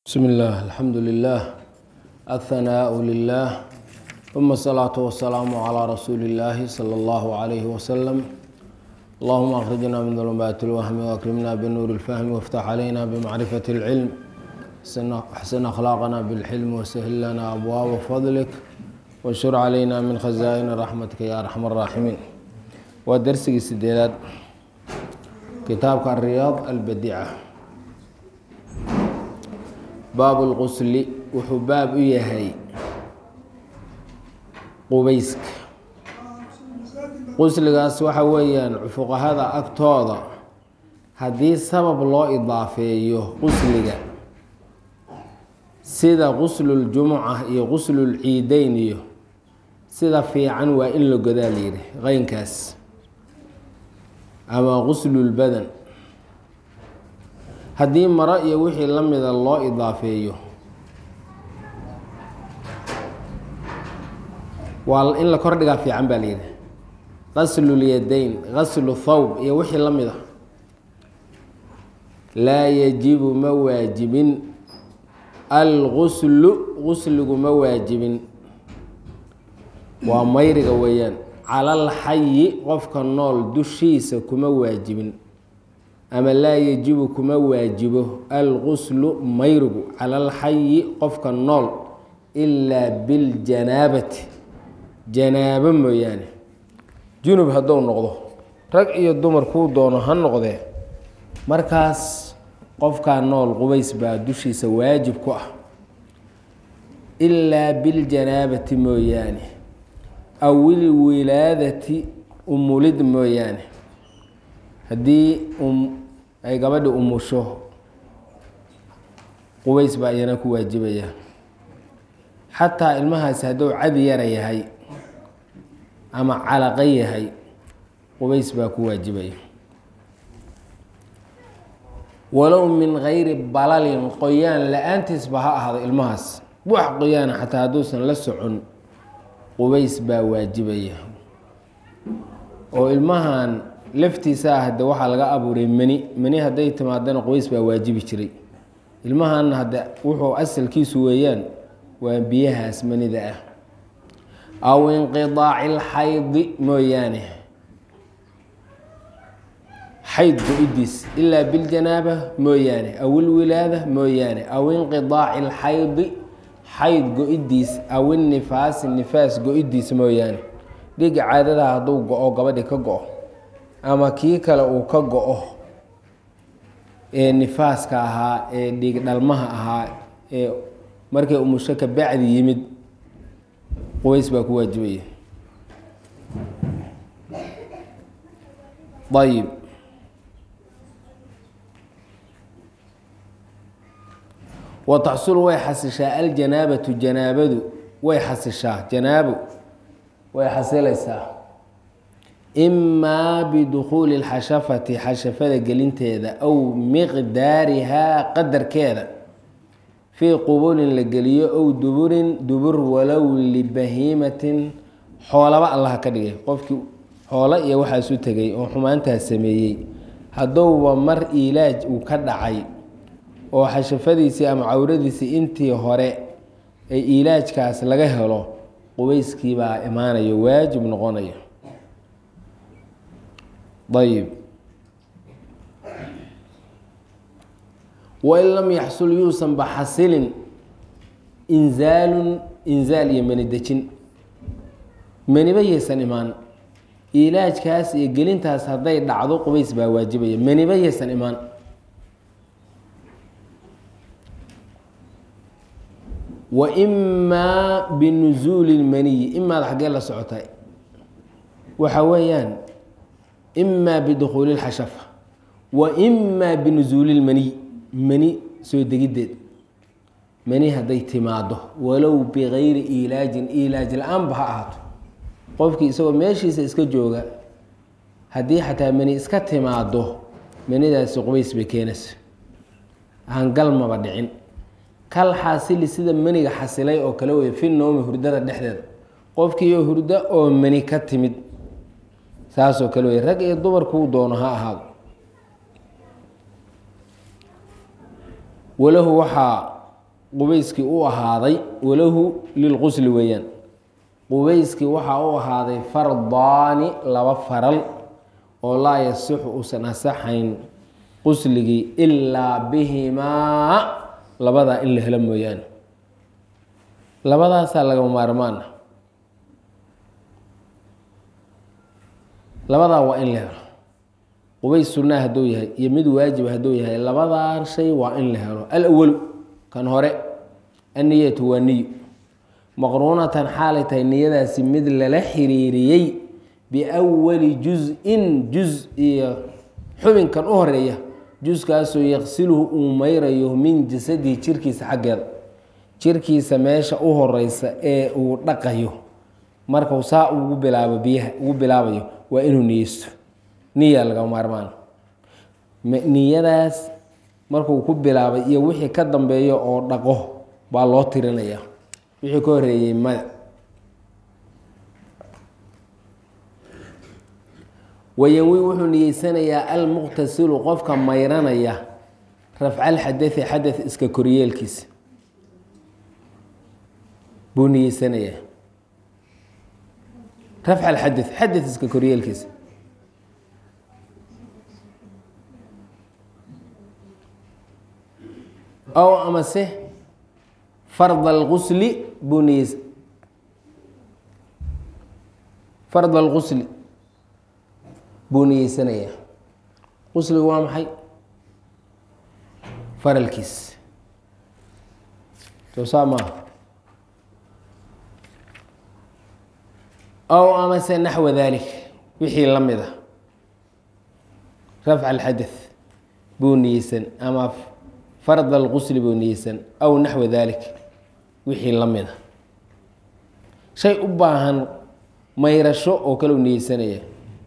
بسم الله الحمد لله الثناء لله ثم الصلاة والسلام على رسول الله صلى الله عليه وسلم اللهم أخرجنا من ظلمات الوهم وأكرمنا بنور الفهم وافتح علينا بمعرفة العلم احسن أخلاقنا بالحلم وسهل لنا أبواب فضلك وانشر علينا من خزائن رحمتك يا أرحم الراحمين ودرسك السديدات كتابك الرياض البديعة baab اlqusli wuxuu baab u yahay qubayska qusligaas waxa weeyaan fuqahada agtooda haddii sabab loo idaafeeyo qusliga sida qusluljumuca iyo quslulciideyn iyo sida fiican waa in la godaa layidhi qeynkaas ama quslulbadan haddii maro iyo wixii la mida loo idaafeeyo waa in la kordhigaa fiican baa layidhi qaslulyadayn qaslu thawb iyo wixii la mida laa yajibu ma waajibin alguslu qusligu ma waajibin waa mayriga weeyaan cala alxayi qofka nool dushiisa kuma waajibin ama laa yajibu kuma waajibo alguslu mayrigu cala alxayi qofka nool ilaa biljanaabati janaabo mooyaane junub hadduu noqdo rag iyo dumar kuu doono ha noqdee markaas qofkaa nool qubays baa dushiisa waajib ku ah ilaa biljanaabati mooyaane awilwilaadati umulid mooyaane haddii ay gabadhi umusho qubays baa iyana ku waajibaya xataa ilmahaasi hadduu cadi yara yahay ama calaqo yahay qubays baa ku waajibaya walow min gayri balalin qoyaan la-aantiisba ha ahdo ilmahaas wax qoyaana xataa hadduusan la socon qubays baa waajibaya oo ilmahan laftiisa ah hadde waxaa laga abuuray meni hadday timaadana qubays baa waajibi jiray ilmahanna hadde wuxuu asalkiisu weeyaan waa biyahaas manida ah aw inqidaaci lxaydi mooyaane xayd go-idiis ilaa biljanaaba mooyaane aw ilwilaada mooyaane aw inqidaaci lxaydi xayd go-idiis aw inifaasi nifaas go-idiis mooyaane dhiga caadadaha hadduu go-o gabadhi ka go-o ama kii kale uu ka go-o ee nifaaska ahaa ee dhiig dhalmaha ahaa ee markay umusho ka bacdi yimid qubays baa ku waajibaya ayib wa taxsulu way xasishaa aljanaabatu janaabadu way xasishaa janaabo way xasilaysaa imaa bidukhuuli اlxashafati xashafada gelinteeda aw miqdaarihaa qadarkeeda fii qubulin la geliyo ow duburin dubur walow libahiimatin xoolaba allaha ka dhigay qofkii xoolo iyo waxaasu tegay oo xumaantaas sameeyey hadduuba mar ilaaj uu ka dhacay oo xashafadiisii ama cawradiisii intii hore ay ilaajkaas laga helo qubayskiibaa imaanayo waajib noqonayo ayib wain lam yaxsul yuusan ba xasilin inzaalun inzaal iyo mani dejin maniba yaysan imaan ilaajkaas iyo gelintaas hadday dhacdo qubays baa waajibaya maniba yaysan imaan wa imaa binusuuli lmaniyi imaad xaggee la socotay waxa weeyaan imaa bidukhuuli اlxashafa wa imaa binusuuli اlmaniy mani soo degiddeed mani hadday timaado walow bigayri ilaajin ilaaj la-aanba ha ahaato qofkii isagoo meeshiisa iska jooga haddii xataa mani iska timaado manidaasi qubays bay keenaysa hangalmaba dhicin kal xaasili sida maniga xasilay oo kale wey fi noomi hurdada dhexdeeda qofkiiyo hurdo oo mani ka timid saasoo kale wey rag iyo dumarkuu doono ha ahaado walahu waxaa qubeyskii u ahaaday walahu lilqusli weeyaan qubeyskii waxaa u ahaaday fardaani laba faral oo laa yasixu uusan asaxayn qusligii ilaa bihimaa labadaa in la helo mooyaane labadaasaa lagama maarmaana labadaa waa in la helo qubays sunaa hadduu yahay iyo mid waajiba hadduu yahay labadaa shay waa in la helo alawalu kan hore anniyatu waa niyo maqruunatan xaalay tahay niyadaasi mid lala xiriiriyey biawali juz-in juz iyo xubinkan u horeeya juskaasoo yaqsiluhu uu mayrayo min jasadihi jirkiisa xaggeeda jirkiisa meesha u horeysa ee uu dhaqayo markau saa ugu bilaabo biyaha ugu bilaabayo waa inuu niyeysto niya laga maarmaan niyadaas markuu ku bilaabay iyo wixii ka dambeeyo oo dhaqo baa loo tirinaya wixii ka horeeyey maya wayanwi wuxuu niyeysanayaa almuqtasilu qofka mayranaya rafca alxadai xadath iska koryeelkiisa buu niyeysanayaa rafca alxadath xadath iska koryeelkiisa ow amase fard alqusli buu niyeysa fard alqusli buu niyeysanayaa qusligu waa maxay faralkiis toosaa maaha ow amase naxwa dalik wixii la mid a rafca alxadath buu niyeysan ama fard alqusli buu niyeysan aw naxwa dalik wixii la mid a shay u baahan mayrasho oo kale u niyeysanaya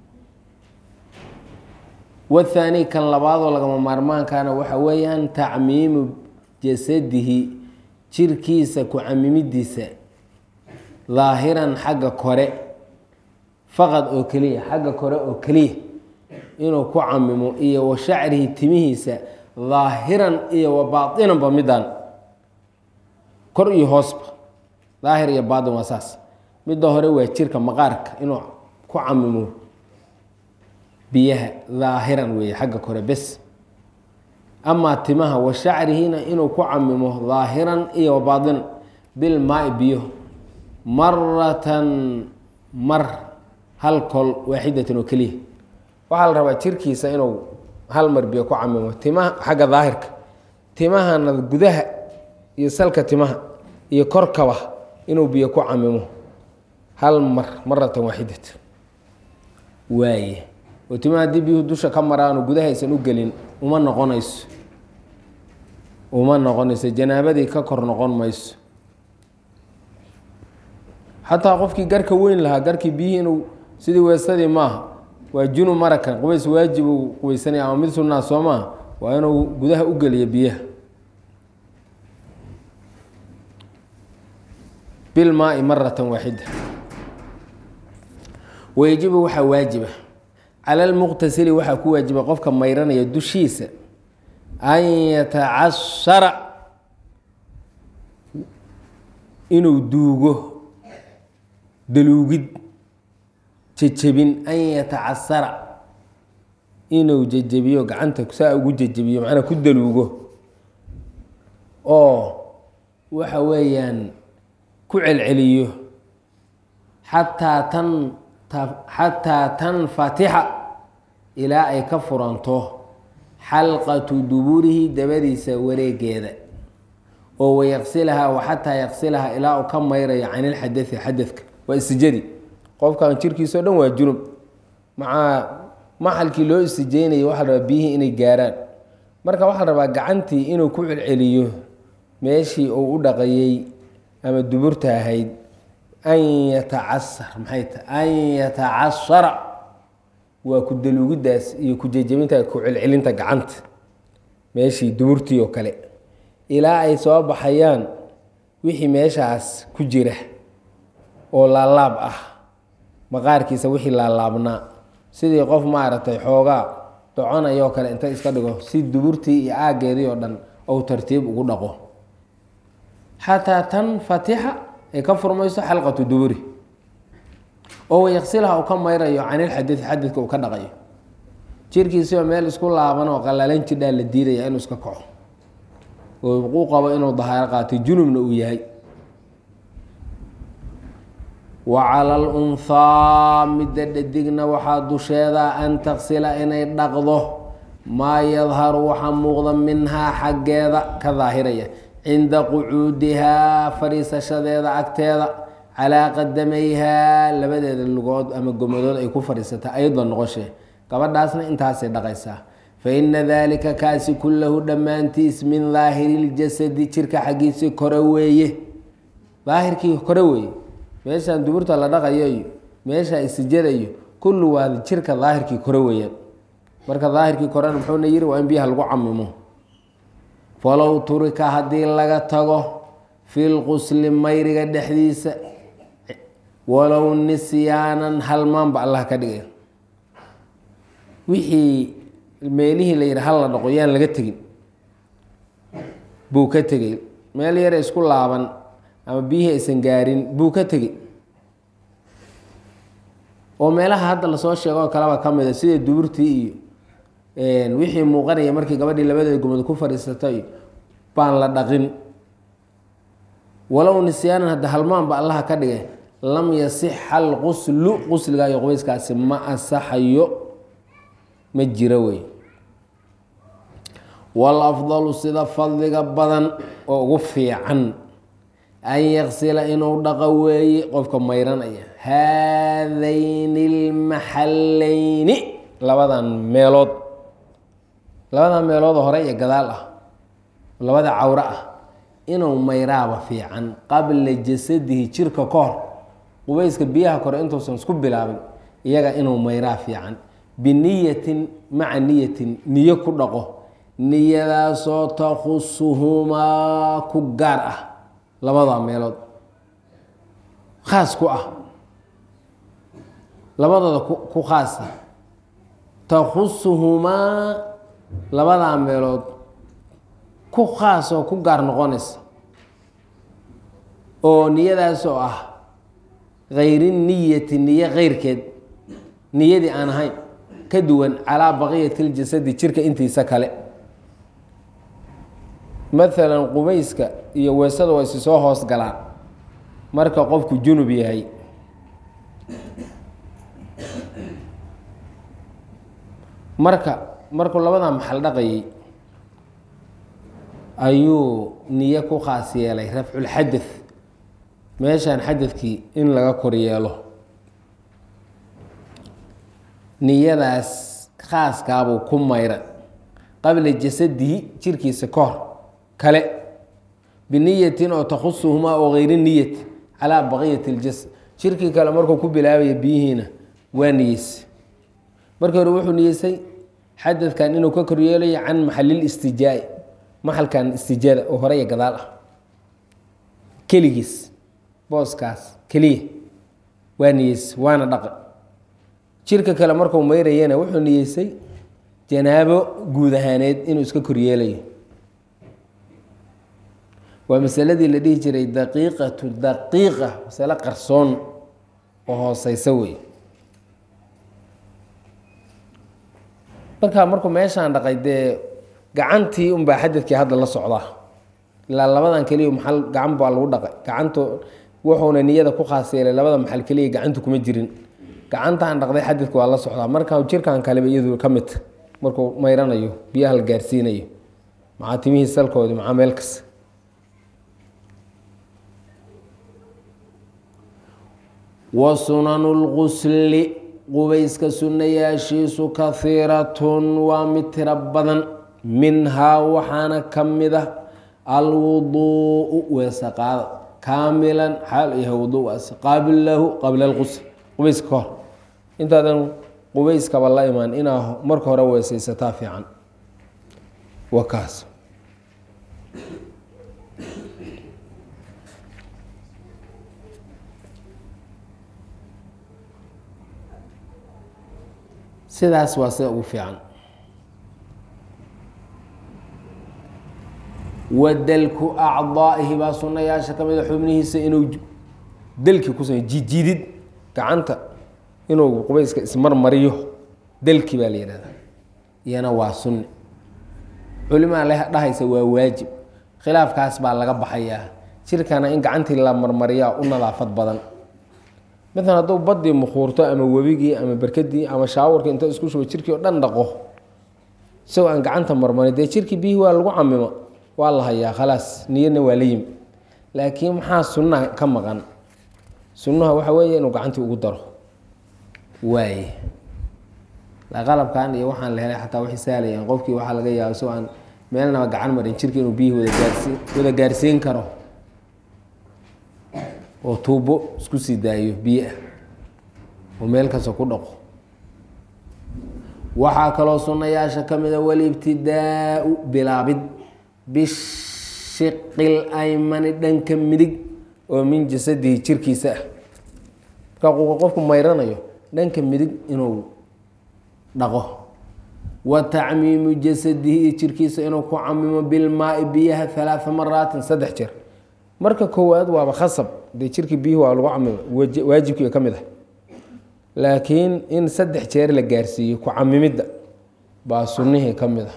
wathaani kan labaadoo lagama maarmaankaana waxa weeyaan tacmiimu jasadihi jirkiisa ku camimidiisa daahiran xagga kore faqad oo keliya xagga kore oo keliya inuu ku camimo iyo wa shacrihi timihiisa daahiran iyo wa baatinanba midaan kor iyo hoosba daahir iyo baatin waa saas midda hore waa jirka maqaarka inuu ku camimo biyaha daahiran weeye xagga kore bes amaa timaha wa shacrihina inuu ku camimo daahiran iyo wa baatin bilmaai biyo maratan mar hal kol waaxidatan oo keliya waxaa la rabaa jirkiisa inuu hal mar biyo ku camimo timaha xagga daahirka timahana gudaha iyo salka timaha iyo korkaba inuu biyo ku camimo hal mar maratan waaxidatan waaye oo timaha haddii biyuhu dusha ka maraano gudahaysan u gelin uma noqonayso janaabadii ka kor noqon mayso xataa qofkii garka weyn lahaa garkii biyihii inuu sidii weesadii maaha waa junub marakan qubays waajib uu qubaysanaya ama mid sunnaa soo maaha waa inuu gudaha u geliyo biyaha bilmaai maratan waaxida wayajibu waxaa waajiba cala lmuqtasili waxaa ku waajiba qofka mayranaya dushiisa an yatacashara inuu duugo daluugid jejebin an yatacasara inuu jejebiyo gacanta saa ugu jejebiyo macnaa ku daluugo oo waxa weeyaan ku celceliyo xataa tanfatixa ilaa ay ka furanto xalqatu duburihi dabadiisa wareegeeda oo wayaqsilahaa waxataa yaqsilahaa ilaa uu ka mayrayo can ilxadai xadadka waa istijadi qofkan jirkiisao dhan waa junub macaa maxalkii loo istijeynayo waxaa la rabaa biyihii inay gaaraan marka waxaa la rabaa gacantii inuu ku celceliyo meeshii uu u dhaqayey ama duburta ahayd an yatacasar maxay tahay an yatacasara waa ku daluugidaas iyo ku jejebinta ku celcelinta gacanta meeshii duburtii oo kale ilaa ay soo baxayaan wixii meeshaas ku jira oo laalaab ah maqaarkiisa wixii laalaabnaa sidii qof maaragtay xoogaa doconayoo kale inta iska dhigo si duburtii iyo aaggeedii oo dhan ou tartiib ugu dhaqo xataa tanfatixa ay ka furmayso xalqatu duburi oo yaqsilaha uu ka mayrayo can ilxadii xadidka uu ka dhaqayo jirkiisioo meel isku laaban oo qalalan jidhaa la diidaya inuu iska kaco oo uu qabo inuu dahaaro qaatay junubna uu yahay. wa cala alunhaa midda dhadigna waxaa dusheeda an taksila inay dhaqdo maa yadharu waxaa muuqda minhaa xaggeeda ka daahiraya cinda qucuudihaa fadhiisashadeeda agteeda calaa qadamayhaa labadeeda lugood ama gomadood ay ku fadhiisata ayadoo noqoshee gabadhaasna intaasay dhaqaysaa. fa ina daalika kaasi kullahu dhammaantiis min daahiri ljasadi jirka xaggiisii kore weeye, daahirkii kore weeye. meeshaan duburta la dhaqayo iyo meesha isijadayo kullu waa jirka daahirkii kore weeyaan. marka daahirkii korena muxuuna yiri waa in biyaha lagu camimo. falow turika haddii laga tago fi lqusli mayriga dhexdiisa walow nisyaanan halmaanba allah ka dhigay, wixii meelihii la yidhi hal la dhaqo yaan laga tegin buu ka tegey, meel yare isku laaban ama biyihii aysan gaarin buu ka tegey. oo meelaha hadda lasoo sheego oo kaleba ka mida sida duburtii iyo wixii muuqanaya markii gabadhii labadeeda gumad ku fadhiisatay baan la dhaqin. walow nisyaanan hadda halmaanba allaha ka dhigay lam yasixa alquslu qusliga iyo qubayskaasi ma asaxayo, ma jiro wey. walafdalu sida fadliga badan oo ugu fiican an yaksila inuu dhaqo weeye qofka mayranaya haadayni lmaxallayni labadan meelood oo hore iyo gadaal ah labada cawro ah inuu mayraaba fiican qabla jasadihi jirka ka hor qubayska biyaha kore intuusan isku bilaabin iyaga inuu mayraa fiican biniyatin maca niyatin niyo ku dhaqo niyadaasoo takhusuhumaa ku gaar ah labada meelood khaas ku ah labadooda ku khaasa takhusuhumaa labadaa meelood ku khaas oo ku gaar noqonaysa oo niyadaasoo ah hayri niyati niyo keyrkeed niyadii aan ahayn ka duwan calaa baqiyati ljasadi jirka intiisa kale. maalan qubayska iyo weesada waa isi soo hoos galaan marka qofku junub yahay. markuu labadaa maxal dhaqayay ayuu niyo ku khaas yeelay rafculxadath, meeshaan xadadkii in laga kor yeelo. niyadaas khaaskaabuu ku mayra qabla jasadihi jirkiisa ka hor kale biniyatin oo takhusuhumaa oo hayri niyati calaa baqiyati اljasad. jirkii kale markuu ku bilaabaya biyihiina waa niyeysa. markii hore wuxuu niyeysay xadadkan inuu ka koryeelayo can maxalil istijaa'i, maxalkan istijaada oo hore iyo gadaal ah keligiis booskaas keliya waa niyeysa waana dhaqa. jirka kale markuu mayrayana wuxuu niyeysay janaabo guud ahaaneed inuu iska koryeelayo. waa masaladii la dhihi jiray daqiiqatu daqiiqa, masalo qarsoon oo hooseysa wey. markuu meeshaan dhaqay dee gacantii unbaa xadadkii hadda la socdaa, ilaa labadan keliya maxal gacan baa lagu dhaqay, gacantu wuxuuna niyada ku khaas yeelay labada maxal keliya gacantu kuma jirin. gacantaan dhaqday xadadka waa la socdaa, marka jirkan kaleba iyadu ka midta markuu mayranayo biyaha la gaarsiinayo maxaa timihii salkoodi maxaa meel kasta. wa sunanu lqusli qubayska sunnayaashiisu kahiiratun waa mid tiro badan. minhaa waxaana ka mid ah alwuduu'u weese qaada kaamilan xaal yahay wuduugaas qabla alqusl qubayska ka hor intaadan qubayskaba la imaan inaa marka hore weesaysataa fiican. waa kaas sidaas waa sida ugu fiican. wadalku acdaa'ihi baa sunayaasha ka mida xubnihiisa inuu dalki ku sameyo jidjidid gacanta inuu qubayska ismarmariyo dalki baa la yihahdaa iyana waa sunni culimaa le dhahaysa waa waajib khilaafkaas baa laga baxayaa jirkana in gacantii la marmariyaa u nadaafad badan maalan hadduu badii mukhuurto ama webigii ama berkadii ama shaawarkii inta isku shubo jirkii oo dhan dhaqo isagoo aan gacanta marmarin dee jirkii biyihii waa lagu camimo waa la hayaa khalaas niyadna waa la yimi laakiin maxaa sunnaha ka maqan sunnaha waxa weeye inuu gacantii ugu daro waaye qalabkan iyo waxaan la helay xataa waxay sahlayaan qofkii waxaa laga yaaba isagoo aan meelnaba gacan marin jirkii inuu biyihii wada gaarsiin karo oo tuubo isku sii daayo biyoah oo meel kasta ku dhaqo waxaa kaloo sunnayaasha ka mida walibtidaau bilaabid bishiqil aymani dhanka midig oo min jasadihi jirkiisa ah markaa qofku mayranayo dhanka midig inuu dhaqo wa tacmiimu jasadihi iyo jirkiisa inuu ku camimo bilmaai biyaha 3 maraatin 3 jeer marka koowaad waaba khasab dee jirkii biyuhu waa lagu camimo waajibkii ka mid ah laakiin in 3 jeer la gaarsiiyo ku camimidda baa sunnihii ka mid ah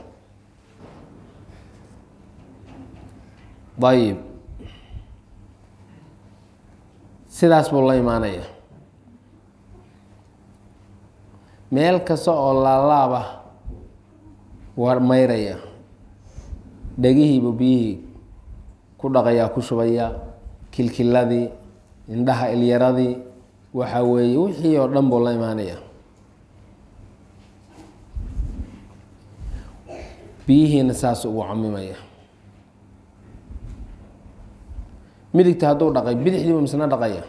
ayib sidaas buu la imaanaya meel kasta oo laalaaba waa mayraya dhegihiibu biyihii ku dhaqayaa ku shubaya kilkiladii indhaha ilyaradii waxaa weeye wixii oo dhan buu la imaanaya biyihiina saas ugu camimaya midigta hadduu dhaqay bidixdiibu misna dhaqaya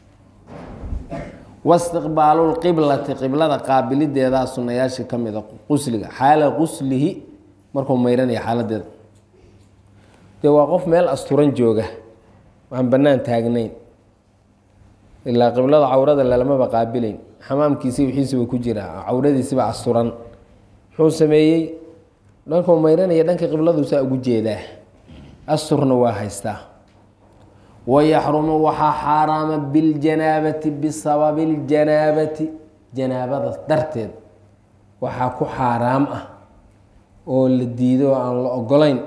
wastiqbaalu lqiblati qiblada qaabilideedaa sunayaasha ka mida qusliga xaala quslihi markuu mayranaya xaaladeeda dee waa qof meel asturan jooga waxaan bannaan taagnayn ilaa qiblada cawrada lalamaba qaabilayn xamaamkiisii wixiisiba ku jira cawradiisiba asturan muxuu sameeyey dhankuu mayranaya dhanka qibladuusaa ugu jeedaa asturna waa haystaa wayaxrumu waxaa xaaraama biljanaabati bisababi اljanaabati janaabada darteed waxaa ku xaaraam ah oo la diido oo aan la ogolayn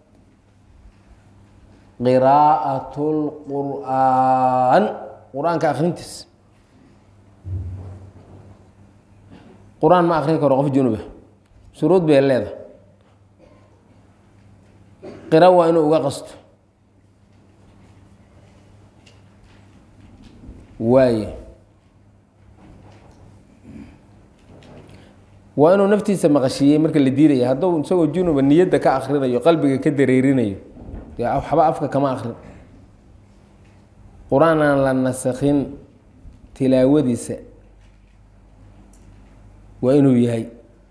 qiraa'at اlqur'aan qur-aanka akrintiis qur-aan ma akrin karo qof junuba shuruud bay leeda qira waa inuu uga qasto waaye waa inuu naftiisa maqashiiyey marka la diidaya hadduu isagoo junuba niyadda ka akrinayo qalbiga ka dareerinayo dee waxba afka kama akrin qur-aan aan la nasakhin tilaawadiisa waa inuu yahay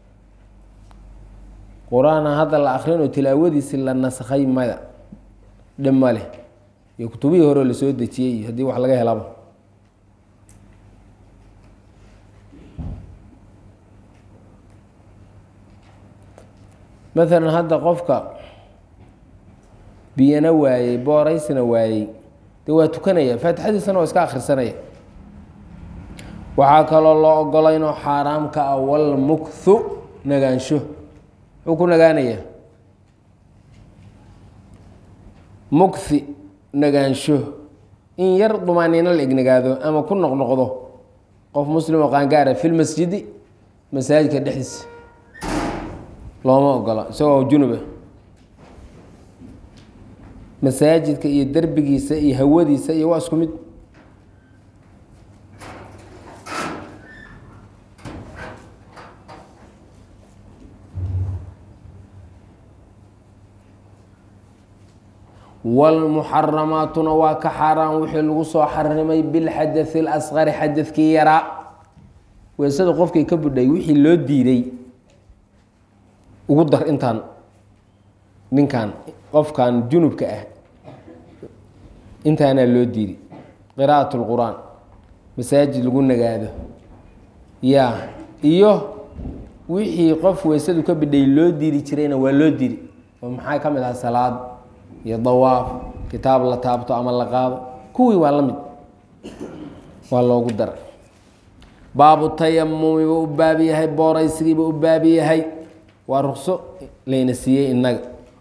qur-aan aan hadda la akrinoo tilaawadiisi la nasakhay maya dhib ma leh iyo kutubihii horeo lasoo dejiyey iyo haddii wax laga helaba maalan hadda qofka biyana waayey booreysna waayey dee waa tukanaya faatixadiisana waa iska akhrisanaya waxaa kaloo loo ogolaynoo xaaraam ka ah walmukthu nagaansho muxuu ku nagaanaya mukthi nagaansho in yar dumaaniino la egnagaado ama ku noqnoqdo qof muslim oo qaangaara fi lmasjidi masaajidka dhexdiisa looma ogola isagoo junuba masaajidka iyo derbigiisa iyo hawadiisa iyo waa isku mid wاlmuxaramaatuna waa ka xaaraan wixii lagu soo xarimay bilxadaثi اlasqari xadadkii yaraa weysada qofkii ka budhay wixii loo diiday ugu dar intaan ninkan qofkan junubka ah intaanaa loo diiday qira'aة اlqur'aan masaajid lagu nagaado ya iyo wixii qof weysadu ka bidhay loo diidi jirayna waa loo diidi oo maxaa ka mid aha salaad iyo dawaaf kitaab la taabto ama la qaado kuwii waa la mid waa loogu dara baabu tayamumi buu u baab yahay booraysigiibuu u baab yahay waa ruqso layna siiyey innaga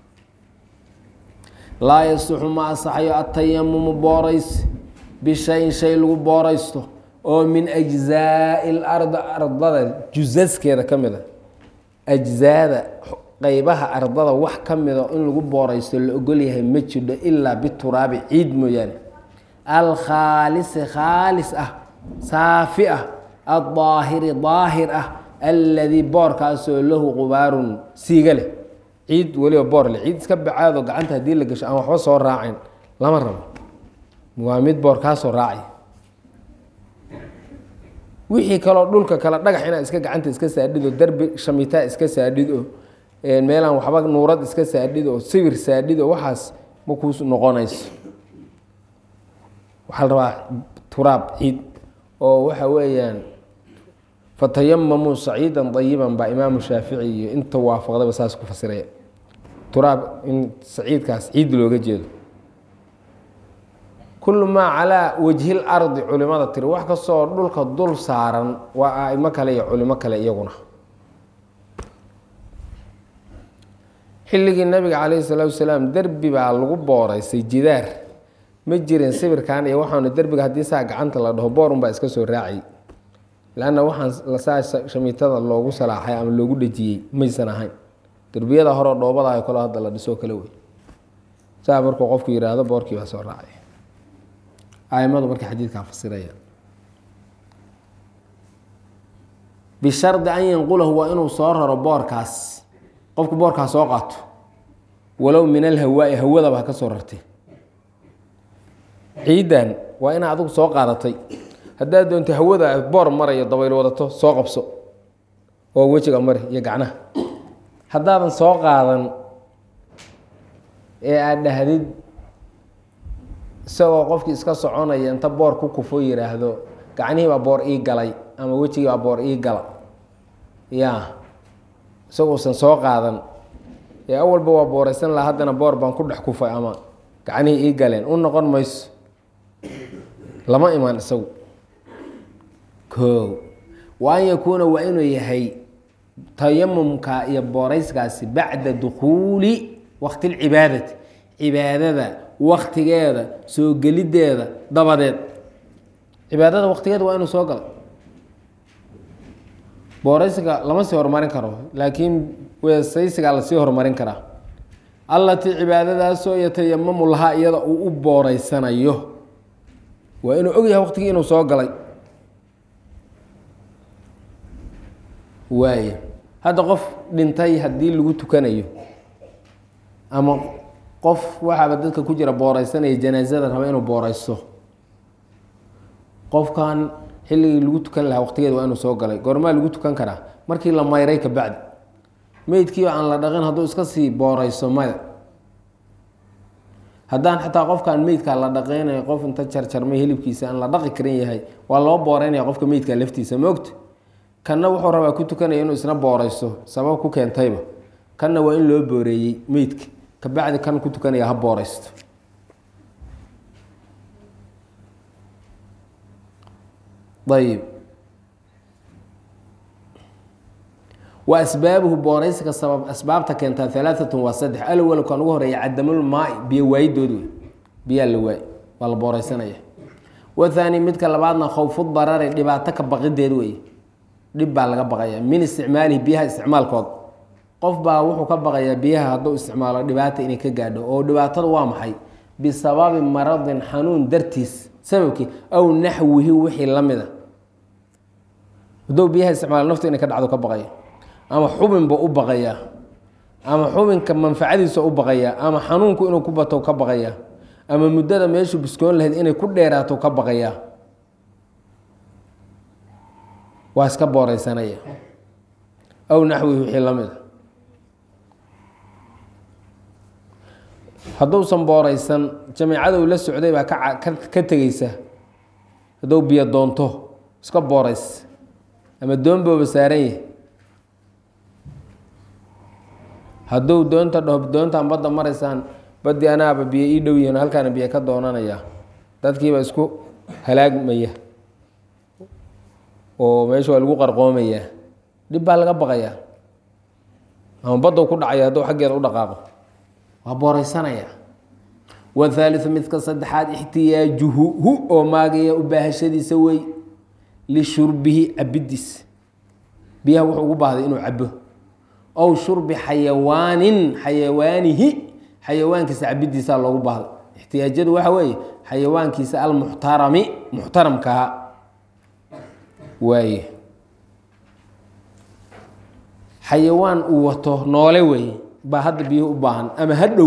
laa yasixu ma asaxayo atayamumu booraysi bishayin shay lagu booraysto oo min ajzaa'i lardi ardada jusaskeeda ka mid a ajzaada qeybaha ardada wax ka mida in lagu booraysto la ogol yahay ma jidho ilaa bituraabi ciid mooyaane alkhaalisi khaalis ah saafi ah addaahiri daahir ah alladii boorkaasoo lahu qubaarun siiga leh ciid weliba boor leh ciid iska bacaado gacanta haddii la gasho aan waxba soo raacayn lama rabo waa mid boorkaasoo raacay wixii kaloo dhulka kale dhagax inaad iska gacanta iska saadhido derbi shamitaa iska saadhido meelaan waxba nuurad iska saadhido sawir saadhido waxaas ma kuu noqonayso waxaa la rabaa turaab ciid oo waxa weeyaan fatayamamuu saciidan dayiban baa imaamu shaafici iyo inta waafaqdaba saas ku fasiraya turaab in saciidkaas ciid looga jeedo kulu maa calaa wajhi lardi culimada tiri wax kastoo dhulka dul saaran waa aimo kale iyo culimo kale iyaguna xilligii nabiga calayhi salaatu wasalaam derbi baa lagu booraysay jidaar ma jirin sawirkan iyo waxaanu derbiga haddii saa gacanta la dhaho boor unbaa iska soo raacay lanna waxaan saa shamiitada loogu salaaxay ama loogu dhejiyey maysan ahayn derbiyada horeo dhoobadayo kalo hadda la dhisoo kale wey saa markuu qofku yidhaahdo boorkii baa soo raacay aimadu markay xadiidkaa fasirayaan bishardi an yanqulahu waa inuu soo raro boorkaas qofku boorkaas soo qaato walow min alhawaa'i hawadaba ha ka soo rartay ciidan waa inaa adigu soo qaadatay haddaad doonto hawada boor marayo dabayl wadato soo qabso oo wejiga mari iyo gacnaha haddaadan soo qaadan ee aad dhahdid isagoo qofkii iska soconaya inta boor ku kufo yidhaahdo gacnihii baa boor ii galay ama wejigii baa boor ii gala ya isaguusan soo qaadan ee awalba waa booraysan laha haddana boor baan ku dhex kufay ama gacnihii ii galeen u noqon mayso lama imaan isagu o wa an yakuuna waa inuu yahay tayamumka iyo boorayskaasi bacda dukuuli waqti lcibaadati cibaadada waktigeeda soo gelideeda dabadeed cibaadada waktigeeda waa inuu soo galo booraysiga lama sii horumarin karo laakiin weesaysigaa lasii horumarin karaa allatii cibaadadaasoo yatayamamu lahaa iyada uu u booreysanayo waa inuu ogyahay waqtigii inuu soo galay waay hadda qof dhintay haddii lagu tukanayo ama qof waxaaba dadka ku jira booreysanaya janaasada raba inuu booreysto qofkan xilligii lagu tukan lahaa waqtigeeda waa inuu soo galay goormaa lagu tukan karaa markii la mayray ka bacdi meydkii aan la dhaqin hadduu iska sii booreyso maya haddaan xataa qofkaan meydkaa la dhaqeynayo qof inta jarjarmay hilibkiisa aan la dhaqi karin yahay waa loo booreynaya qofka meydkaa laftiisa maogta kanna wuxuu rabaa ku tukanaya inuu isna booreysto sabab ku keentayba kanna waa in loo booreeyey meydka kabacdi kan ku tukanaya ha booreysto ayib wa asbaabuhu booreysiga sabab asbaabta keentaa alaaatun waa saddex alwal kan ugu horeeya cadamulmaai biyo waayidood wey biyaa la waay waa la booreysanaya wathaani midka labaadna khowfu darari dhibaato ka baqideed wey dhib baa laga baqaya min isticmaalihi biyaha isticmaalkooda qof baa wuxuu ka baqayaa biyaha hadduu isticmaalo dhibaata inay ka gaadho oo dhibaatada waa maxay bisababi maradin xanuun dartiis sababkii aw naxwihi wixii la mida hadduu biyaha isticmaalo naftu inay ka dhacdo ka baqaya ama xubinba u baqayaa ama xubinka manfacadiisa u baqayaa ama xanuunku inuu ku bato ka baqayaa ama muddada meeshuu biskoon lahayd inay ku dheeraato ka baqayaa waa iska booreysanaya aw naxwihi wixii la mida hadduusan booreysan jamiicada uu la socday baa ka tegeysa hadduu biyo doonto iska booreys ama doonbooba saaran yahi hadduu doonta dhaho doontaan badda maraysaan badii anaaba biyo ii dhow yihiin halkaana biyo ka doonanaya dadkiiba isku halaagmaya oo meesha waa lagu qarqoomayaa dhib baa laga baqayaa ama baddow ku dhacaya hadduu xaggeeda u dhaqaaqo waa booreysanaya wthaaliثu midka saddexaad ixtiyaajuhu hu oo maagaya u baahashadiisa wey lishurbihi cabidiis biyaha wuxuu ugu baahday inuu cabo ow shurbi xayawaanin xayawaanihi xayawaankiisa cabidiisaa loogu baahday ixtiyaajadu waxa weeye xayawaankiisa almuxtarami muxtaramkaha waaye xayawaan uu wato noole wey baa hadda biyuhu u baahan ama hadhow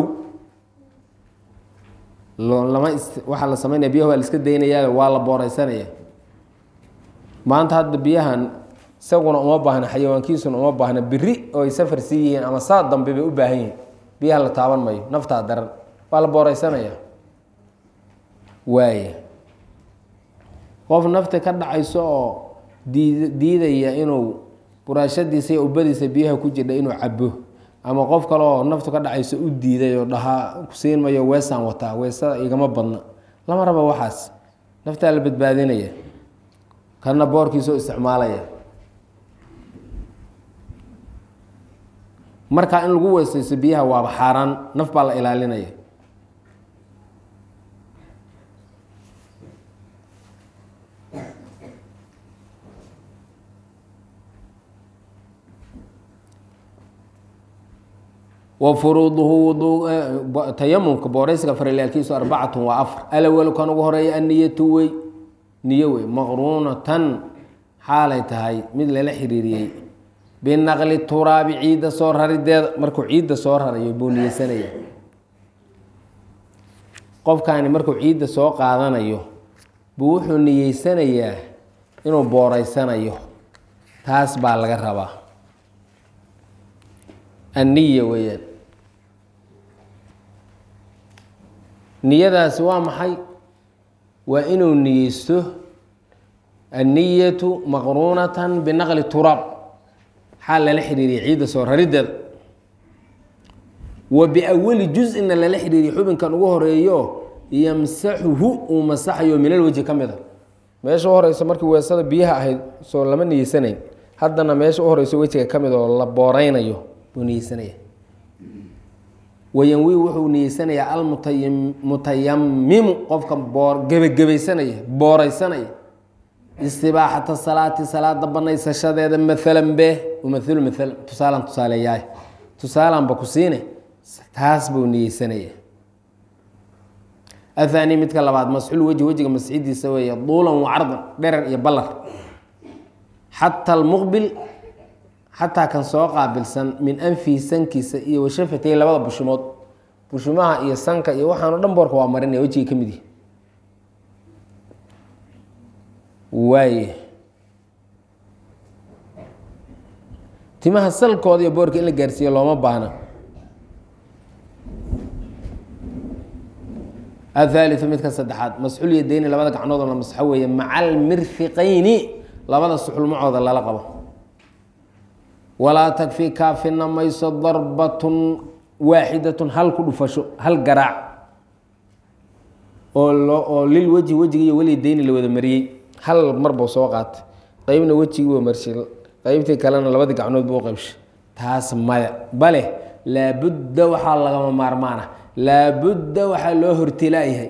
waxaa la sameynaya biyaha waa la iska daynayaa waa la booreysanaya maanta hadda biyahan isaguna uma baahna xayawaankiisuna uma baahna beri oo ay safar sii yihiin ama saa dambe bay u baahan yihiin biyaha la taaban mayo naftaa daran waa la booreysanaya waaye qof nafta ka dhacayso oo diidaya inuu buraashadiisa iyo ubadiisa biyaha ku jirdha inuu cabo ama qof kale oo naftu ka dhacayso u diiday oo dhahaa kusiin mayo weesaan wataa weesada igama badna lama raba waxaas naftaa la badbaadinaya kana boorkiisao isticmaalaya markaa in lagu weesayso biyaha waaba xaaraan naf baa la ilaalinaya wfuruuduhu tayamumka booreysiga faralaalkiisu 4 waa 4 alawal kan ugu horeeya anniyatu wey niyo wey maqruunatan xaalay tahay mid lala xiriiriyey binaqli turaabi ciidda soo rarideeda markuu ciidda soo rarayo buu niyeysanaya qofkaani markuu ciidda soo qaadanayo buu wuxuu niyeysanayaa inuu booreysanayo taas baa laga rabaa anniya weeyaan niyadaasi waa maxay waa inuu niyeysto anniyatu maqruunatan binaqli turaab xaal lala xiriiriya ciidda soo rarideeda wa biawali juz-ina lala xiriiriya xubinkan ugu horeeyo yamsaxuhu uu masaxayo min alwejhi ka mid a meesha u horeyso markii weesada biyaha ahayd soo lama niyeysanayn haddana meesha u horeyso wejiga ka mid oo la booreynayo buu niyeysanaya wayanwi wuxuu niyeysanayaa almutayamimu qofka gebagabaysanaya booreysanaya istibaaxata salaati salaada banaysashadeeda maalan be umailu maala tusaalan tusaaleeyaay tusaalanba ku siine taas buu niyeysanaya athani midka labaad masxul wejhi wejiga masxidiisa weeye duulan wacardan dherer iyo ballar xata almuqbil xataa kan soo qaabilsan min anfihi sankiisa iyo washafatay labada bushumood bushumaha iyo sanka iyo waxaan o dhan boorka waa marinaya wejiga ka mid yihi waaye timaha salkooda iyo boorka in la gaarsiiyo looma baahna athaaliu midka saddexaad masxul yadeyni labada gacnoodoo la masxo weeye maca almirfiqayni labada suxulmacooda lala qabo walaa takfi kaafina mayso darbatun waaxidatun hal ku dhufasho hal garaac oo lil wejhi wejiga iyo welideyni la wada mariyey hal marbuu soo qaatay qeybna wejigii waa marshay qeybtii kalena labadii gacnood buu qaybshay taas maya bale laabudda waxaa lagama maarmaana laabudda waxaa loo hortilaayahay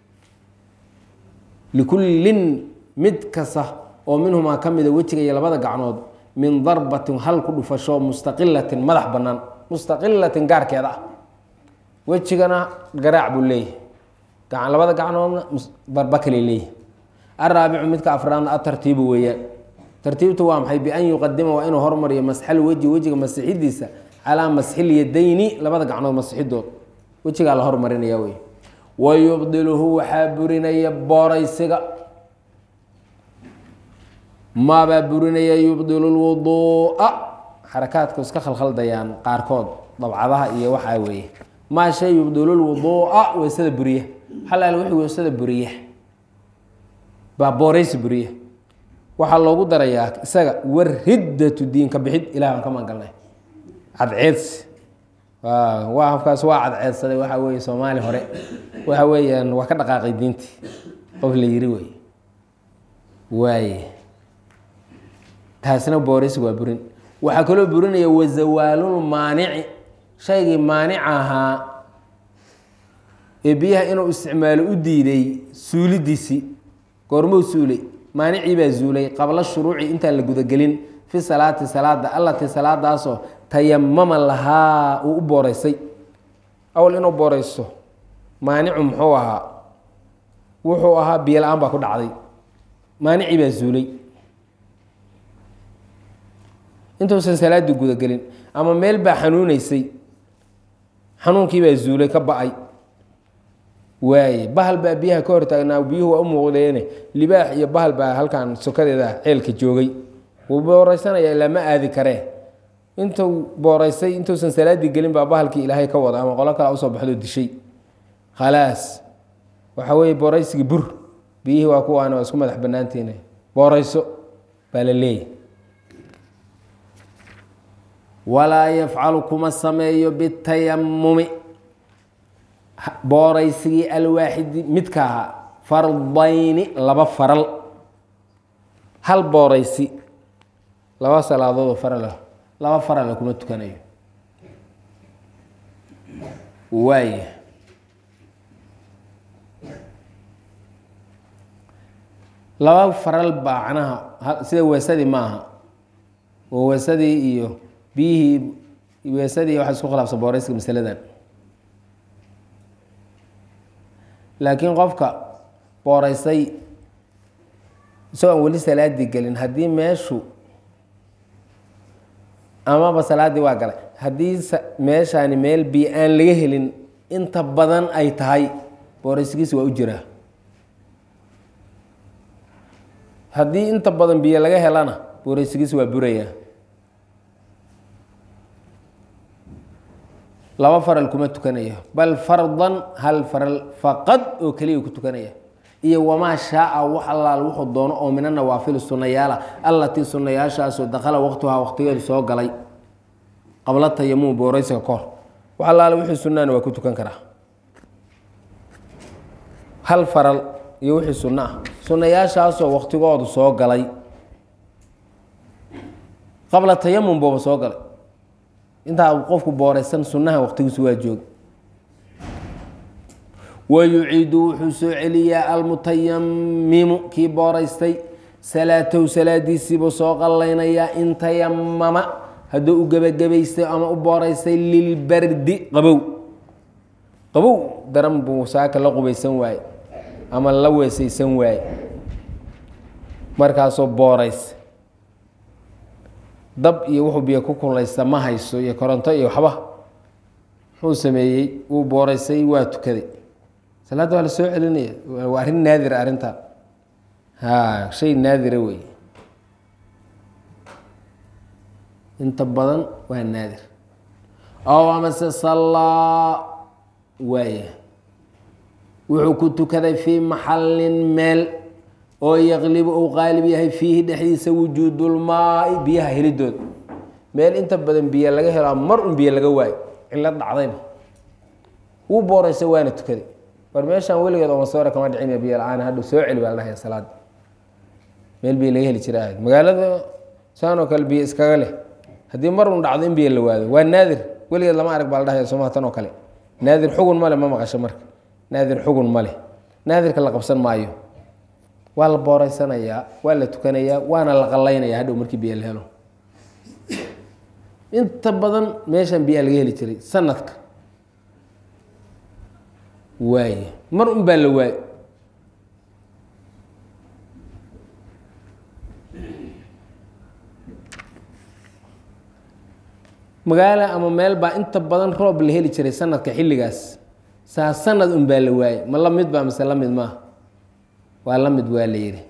likullin mid kasta oo minhumaa ka mida wejiga iyo labada gacnood min darbatin hal ku dhufasho mustaqilatin madax banaan mustaqilatin gaarkeeda ah wejigana garaac buu leeyahay labada gacnoodna darba kale leeyahay araabicu midka afraadna atartiibu weeyaan tartiibtu waa maxay bian yuqadima waa inuu hormariyo masxal wejhi wejiga masixidiisa calaa masxil yadayni labada gacnood masixidood wejigaa la hormarinaya wey wayubdiluhu waxaa burinaya booreysiga maabaa burinaya yubdilu lwuduu'a xarakaadku iska khalkhaldayaan qaarkood dabcadaha iyo waxaa weeye maa shay yubdilu lwuduu'a weysada buriya xalaal wixii weysada buriya baa booreysi buriya waxaa loogu darayaa isaga war riddatu diinka bixid ilah baan ka maangalnay cadceedsi waa afkaas waa cadceedsaday waxa weeye soomaali hore waxa weeyaan waa ka dhaqaaqay diintii qof la yiri wey waaye taasna booraysiga waa burin waxaa kaloo burinaya wazawaalul maanici shaygii maanic ahaa ee biyaha inuu isticmaalo u diiday suulidiisii goormuu suulay maanicii baa zuulay qabla shuruuci intaan la gudagelin fi salaati salaada allatii salaadaasoo tayamama lahaa uu u booreysay awal inuu booreyso maanicu muxuu ahaa wuxuu ahaa biyo la-aan baa ku dhacday maanicii baa zuulay intuusan salaaddii gudagelin ama meel baa xanuuneysay xanuunkii baa zuulay ka ba-ay waaye bahal baa biyaha ka hortaagnaa biyuhu waa u muuqdeene libaax iyo bahal baa halkan sokadeeda ceelka joogay wuu booreysanaya ilaa ma aadi karee intuu booreysay intuusan salaaddii gelin baa bahalkii ilaahay ka wada ama qolo kale usoo baxdo dishay khalaas waxa weeye booreysigii bur biyihii waa kuwaana waa isku madax banaantiina booreyso baa la leeyahy walaa yafcalu kuma sameeyo bitayamumi booreysigii alwaaxidi midka ahaa fardayni laba faral hal booreysi laba salaadoodoo farala laba farala kuma tukanayo waaya laba faral baa canaha sida weesadii ma aha oo weesadii iyo biyihii weesadii waxaa isku khilaafsan booreysiga masaladan laakiin qofka booreysay isagoo aan weli salaadii gelin haddii meeshu amaba salaaddii waa galay haddii meeshaani meel biyo aan laga helin inta badan ay tahay booreysigiisi waa u jiraa haddii inta badan biyo laga helana booreysigiisi waa burayaa laba faral kuma tukanayo bal fardan hal faral faqad oo keliya ku tukanaya iyo wamaa shaaa wax allaal wuxuu doono oo mina nawaafil sunnayaala allatii sunnayaashaasoo dakala waqtuhaa waqtigeedu soo galay qabla tayamum booreysiga kahor wax allaale wixii sunnaana waa ku tukan karaa hal faral iyo wixii sunno ah sunnayaashaasoo waqtigoodu soo galay qabla tayamum booba soo galay intaa qofku booreysan sunnaha waqtigiisu waa joog wayuciidu wuxuu soo celiyaa almutayamimu kii booreystay salaatow salaadiisiibuu soo qallaynayaa in tayamama hadduu u gebagabaystay ama u booreystay lilbardi qabow qabow daran buu saaka la qubaysan waaye ama la weesaysan waaye markaasoo booreys dab iyo wuxuu biyo ku kulaysta ma hayso iyo koronto iyo waxba wuxuu sameeyey wuu booreysay waa tukaday salaadda waa la soo celinaya waa arrin naadira arrintan shay naadira wey inta badan waa naadir ow amase sallaa waaya wuxuu ku tukaday fii maxallin meel oo yaqlibu uu qaalib yahay fiihi dhexdiisa wujuudulmaai biyaha helidood meel inta badan biyo laga helo mar un biyo laga waayo cilo dhacdayba wuu booreysay waana tukaday war meeshaan weligeed oo masoore kama dhicin biyo la-aan hadhow soo celi baa la dhahaya salaada meel biyo laga heli jira ahayd magaalada saanoo kale biyo iskaga leh haddii mar un dhacdo in biyo la waado waa naadir weligeed lama arag baa la dhahaya somaha tan oo kale naadir xugun male ma maqasho marka naadir xugun male naadirka la qabsan maayo waa la booreysanayaa waa la tukanayaa waana la qalaynayaa hadhow markii biyo la helo inta badan meeshaan biyaa laga heli jiray sanadka waaye mar un baa la waayo magaalo ama meel baa inta badan roob la heli jiray sanadka xilligaas saa sanad un baa la waaye ma la mid baa mise la mid maaha waa la mid waa la yidhi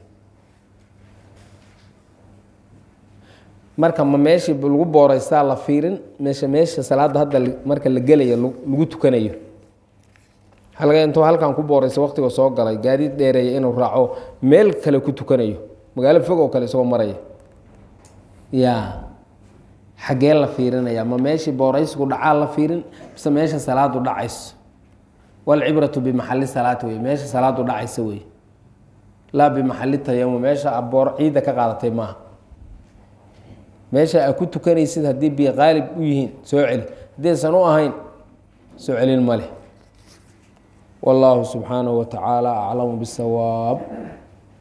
marka ma meeshii lagu booreystaa la fiirin meesha salaadda hadda marka la gelayo lagu tukanayo halga intuu halkan ku booreysa waqtiga soo galay gaadiid dheereeya inuu raaco meel kale ku tukanayo magaalo fog oo kale isagoo maraya ya xaggee la fiirinaya ma meeshii booraysku dhacaa la fiirin mise meesha salaadu dhacayso walcibratu bimaxali salaati wey meesha salaadu dhacaysa wey laa bimaxali tayamum meesha aboor ciidda ka qaadatay maaha meesha aa ku tukanaysid haddii biyo qaalib u yihiin soo celi haddaysan u ahayn soo celin ma leh wallaahu subxaanahu wa tacaala aclamu bisawaab